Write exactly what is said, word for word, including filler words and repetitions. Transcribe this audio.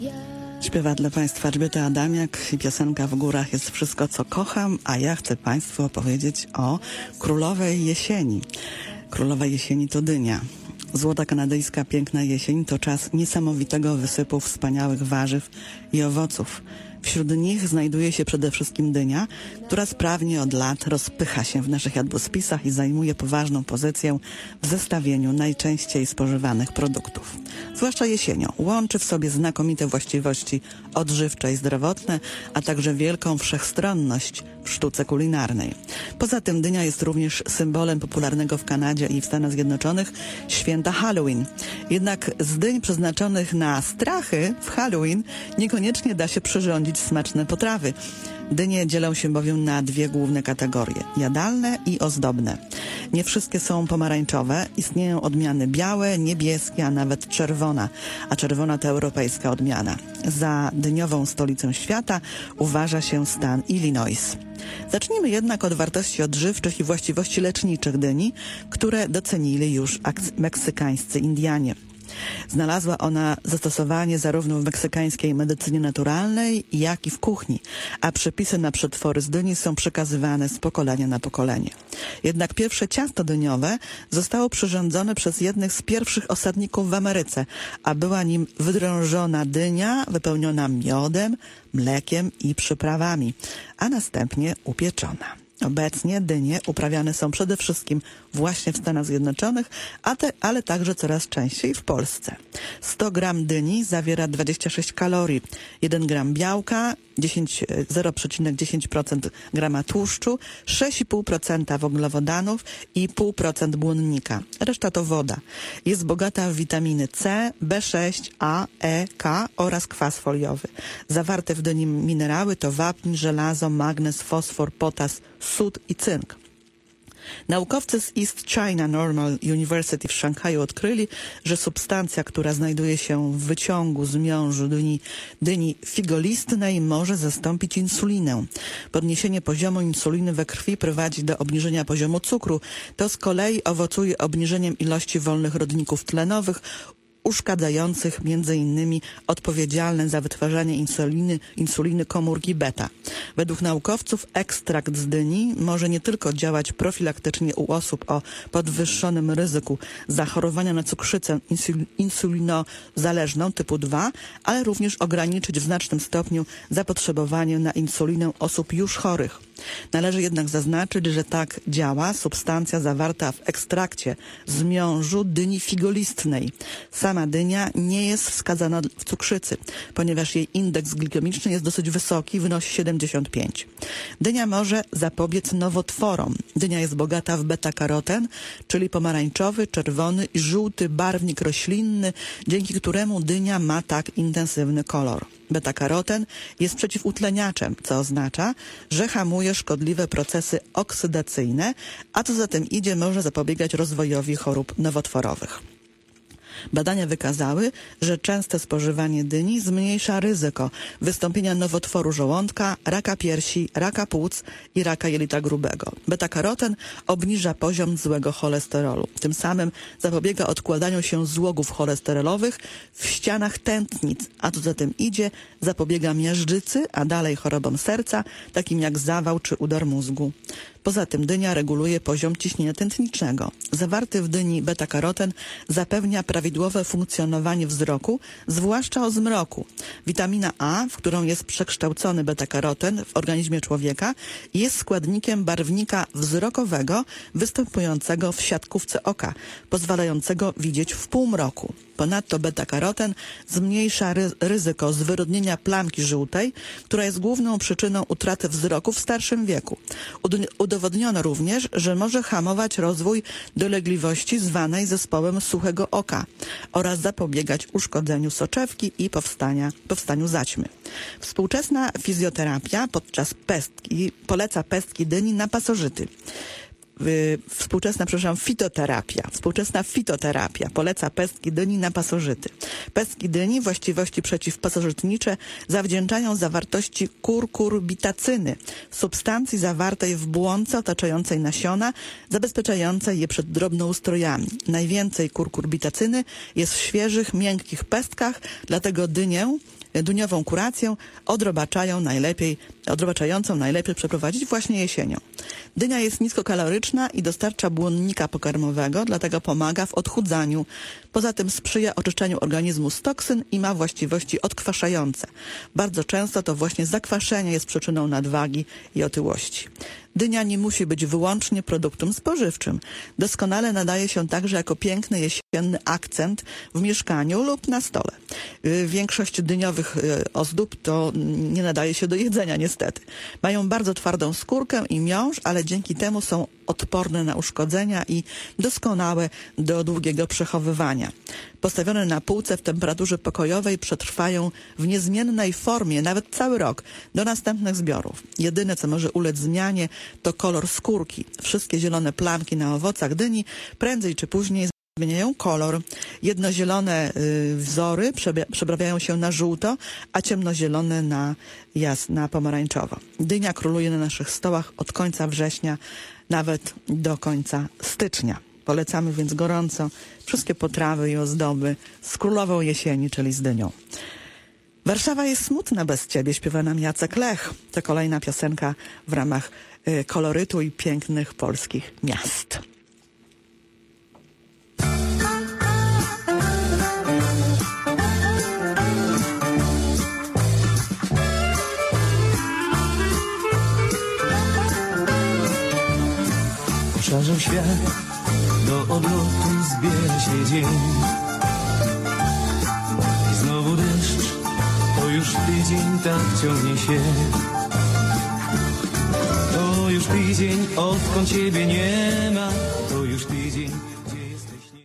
Śpiewa dla Państwa Elżbieta Adamiak i piosenka W górach jest wszystko, co kocham, a ja chcę Państwu opowiedzieć o królowej jesieni. Królowa jesieni to dynia. Złota kanadyjska piękna jesień to czas niesamowitego wysypu wspaniałych warzyw i owoców. Wśród nich znajduje się przede wszystkim dynia, która sprawnie od lat rozpycha się w naszych jadłospisach i zajmuje poważną pozycję w zestawieniu najczęściej spożywanych produktów. Zwłaszcza jesienią łączy w sobie znakomite właściwości odżywcze i zdrowotne, a także wielką wszechstronność w sztuce kulinarnej. Poza tym dynia jest również symbolem popularnego w Kanadzie i w Stanach Zjednoczonych święta Halloween. Jednak z dyń przeznaczonych na strachy w Halloween niekoniecznie da się przyrządzić smaczne potrawy. Dynie dzielą się bowiem na dwie główne kategorie – jadalne i ozdobne. Nie wszystkie są pomarańczowe, istnieją odmiany białe, niebieskie, a nawet czerwona, a czerwona to europejska odmiana. Za dyniową stolicę świata uważa się stan Illinois. Zacznijmy jednak od wartości odżywczych i właściwości leczniczych dyni, które docenili już meksykańscy Indianie. Znalazła ona zastosowanie zarówno w meksykańskiej medycynie naturalnej, jak i w kuchni, a przepisy na przetwory z dyni są przekazywane z pokolenia na pokolenie. Jednak pierwsze ciasto dyniowe zostało przyrządzone przez jednych z pierwszych osadników w Ameryce, a była nim wydrążona dynia wypełniona miodem, mlekiem i przyprawami, a następnie upieczona. Obecnie dynie uprawiane są przede wszystkim właśnie w Stanach Zjednoczonych, a te, ale także coraz częściej w Polsce. sto gram dyni zawiera dwadzieścia sześć kalorii, jeden gram białka, zero przecinek dziesięć procent grama tłuszczu, sześć i pół procent węglowodanów i zero przecinek pięć procent błonnika. Reszta to woda. Jest bogata w witaminy C, B sześć, A, E, K oraz kwas foliowy. Zawarte w dyni minerały to wapń, żelazo, magnez, fosfor, potas, sód i cynk. Naukowcy z East China Normal University w Szanghaju odkryli, że substancja, która znajduje się w wyciągu z miążu dyni, dyni figolistnej, może zastąpić insulinę. Podniesienie poziomu insuliny we krwi prowadzi do obniżenia poziomu cukru. To z kolei owocuje obniżeniem ilości wolnych rodników tlenowych, uszkadzających między innymi odpowiedzialne za wytwarzanie insuliny, insuliny komórki beta. Według naukowców ekstrakt z dyni może nie tylko działać profilaktycznie u osób o podwyższonym ryzyku zachorowania na cukrzycę insulinozależną typu dwa, ale również ograniczyć w znacznym stopniu zapotrzebowanie na insulinę osób już chorych. Należy jednak zaznaczyć, że tak działa substancja zawarta w ekstrakcie z miążu dyni figolistnej. Sama dynia nie jest wskazana w cukrzycy, ponieważ jej indeks glikemiczny jest dosyć wysoki, wynosi siedemdziesiąt pięć. Dynia może zapobiec nowotworom. Dynia jest bogata w beta-karoten, czyli pomarańczowy, czerwony i żółty barwnik roślinny, dzięki któremu dynia ma tak intensywny kolor. Beta-karoten jest przeciwutleniaczem, co oznacza, że hamuje szkodliwe procesy oksydacyjne, a co za tym idzie, może zapobiegać rozwojowi chorób nowotworowych. Badania wykazały, że częste spożywanie dyni zmniejsza ryzyko wystąpienia nowotworu żołądka, raka piersi, raka płuc i raka jelita grubego. Beta-karoten obniża poziom złego cholesterolu. Tym samym zapobiega odkładaniu się złogów cholesterolowych w ścianach tętnic, a co za tym idzie, zapobiega miażdżycy, a dalej chorobom serca, takim jak zawał czy udar mózgu. Poza tym dynia reguluje poziom ciśnienia tętniczego. Zawarty w dyni beta-karoten zapewnia prawidłowe funkcjonowanie wzroku, zwłaszcza o zmroku. Witamina A, w którą jest przekształcony beta-karoten w organizmie człowieka, jest składnikiem barwnika wzrokowego występującego w siatkówce oka, pozwalającego widzieć w półmroku. Ponadto beta-karoten zmniejsza ry ryzyko zwyrodnienia plamki żółtej, która jest główną przyczyną utraty wzroku w starszym wieku. Ud udowodniono również, że może hamować rozwój dolegliwości zwanej zespołem suchego oka oraz zapobiegać uszkodzeniu soczewki i powstania, powstaniu zaćmy. Współczesna fizjoterapia podczas pestki poleca pestki dyni na pasożyty. Współczesna, przepraszam, fitoterapia. Współczesna fitoterapia poleca pestki dyni na pasożyty. Pestki dyni, właściwości przeciwpasożytnicze, zawdzięczają zawartości kurkurbitacyny, substancji zawartej w błonce otaczającej nasiona, zabezpieczającej je przed drobnoustrojami. Najwięcej kurkurbitacyny jest w świeżych, miękkich pestkach, dlatego dynię duniową kurację odrobaczają najlepiej, odrobaczającą najlepiej przeprowadzić właśnie jesienią. Dynia jest niskokaloryczna i dostarcza błonnika pokarmowego, dlatego pomaga w odchudzaniu. Poza tym sprzyja oczyszczaniu organizmu z toksyn i ma właściwości odkwaszające. Bardzo często to właśnie zakwaszenie jest przyczyną nadwagi i otyłości. Dynia nie musi być wyłącznie produktem spożywczym. Doskonale nadaje się także jako piękny jesienny akcent w mieszkaniu lub na stole. Większość dyniowych ozdób to nie nadaje się do jedzenia niestety. Mają bardzo twardą skórkę i miąższ, ale dzięki temu są odporne na uszkodzenia i doskonałe do długiego przechowywania. Postawione na półce w temperaturze pokojowej przetrwają w niezmiennej formie nawet cały rok do następnych zbiorów. Jedyne, co może ulec zmianie, to kolor skórki. Wszystkie zielone plamki na owocach dyni prędzej czy później zmieniają kolor. Jednozielone y, wzory przebrawiają się na żółto, a ciemnozielone na jasna pomarańczowo. Dynia króluje na naszych stołach od końca września nawet do końca stycznia. Polecamy więc gorąco wszystkie potrawy i ozdoby z królową jesieni, czyli z dynią. Warszawa jest smutna bez ciebie, śpiewa nam Jacek Lech. To kolejna piosenka w ramach y, kolorytu i pięknych polskich miast. Szarzył świat, do odlotu zbiera się dzień. I znowu deszcz, to już tydzień tak ciągnie się. To już tydzień, odkąd ciebie nie ma. To już tydzień.